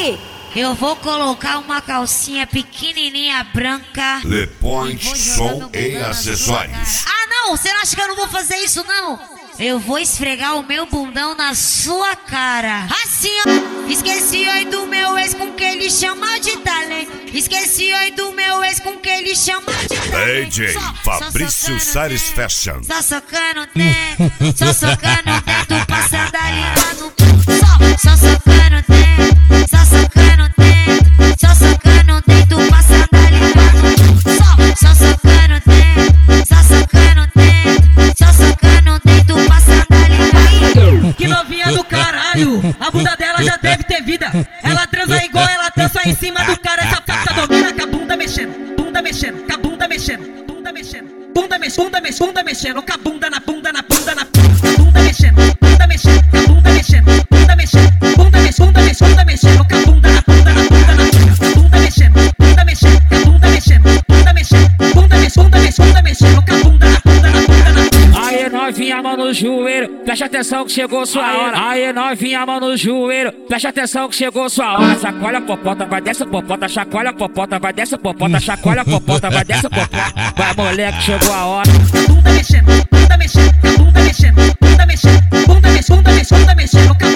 aqui. Eu vou colocar uma calcinha pequenininha branca. Le Point Som e Acessórios. Ah, não! Você não acha que eu não vou fazer isso, não? Eu vou esfregar o meu bundão na sua cara. Assim, ó. Esqueci oi do meu ex com que ele chama de talento. Esqueci oi do meu ex com que ele chama de talento. DJ Fabrício Sares Fashion. Só socando dentro, só socando dentro, passando ali lá no... Só socando dentro, só socando dentro, só socando dentro, passando ali lá no... Só socando dentro, só socando dentro, só socando dentro, passando ali lá. Que novinha do caralho, a bunda dela já deve ter vida. Ela transa igual ela dança em cima do cara. Essa faca domina com a bunda mexendo, bunda mexendo, com a bunda mexendo, bunda mexendo, bunda mexendo, bunda mexendo, com a bunda na bunda na bunda na bunda mexendo, bunda mexendo, com a bunda mexendo, bunda mexendo, bunda mexendo, bunda mexendo, com a bunda na bunda na bunda na bunda mexendo, bunda mexendo, com a bunda mexendo, bunda mexendo, bunda mexendo, com a bunda na bunda na bunda na. Aí novinha, mão no joelho, preste atenção que chegou sua hora. Aí novinha, mão no joelho, preste atenção que chegou sua hora. Chacoalha a popota, vai dessa popota, chacoalha a popota, vai dessa popota, chacoalha a popota, vai dessa popota. Vai moleque, chegou a hora. Bunda mexendo, bunda mexendo, bunda mexendo, bunda mexendo, bunda mexendo, bunda mexendo, bunda mexendo.